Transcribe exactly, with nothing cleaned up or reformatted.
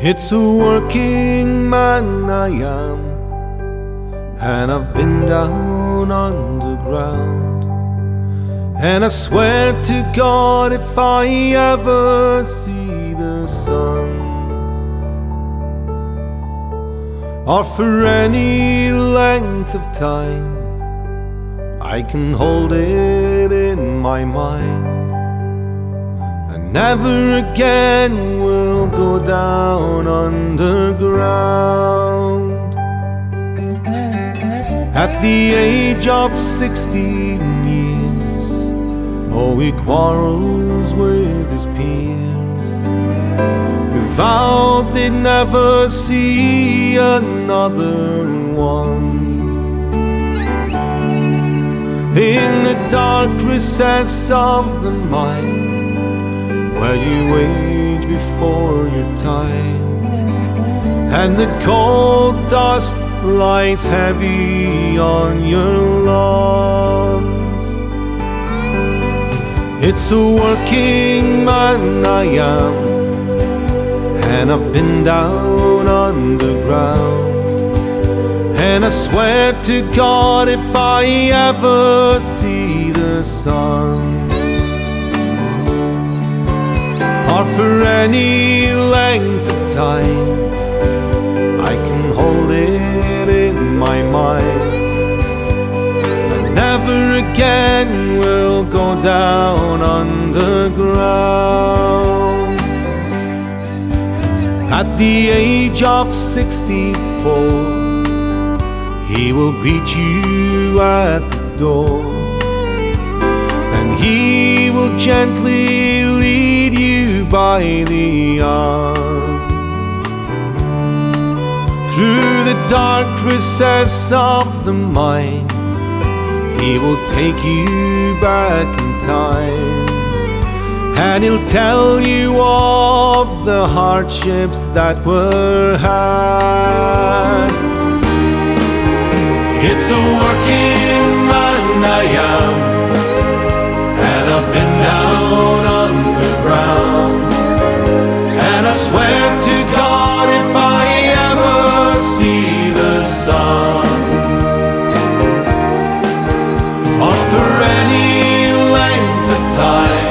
It's a working man I am, and I've been down on the ground. And I swear to God, if I ever see the sun, or for any length of time, I can hold it in my mind, and never again will go down underground. At the age of sixteen years, oh, he quarrels with his peers, who vowed they'd never see another one. In the dark recess of the mind, where you age before your time, and the cold dust lies heavy on your lungs. It's a working man I am, and I've been down underground. And I swear to God, if I ever see the sun, or for any length of time, I can hold it in my mind, and never again will go down underground. At the age of sixty-four, he will greet you at the door, and he will gently lead you by the arm through the dark recess of the mind. He will take you back in time, and he'll tell you of the hardships that were had. It's a working man I am, and I've been down underground. And I swear to God, if I ever see the sun, or for any length of time,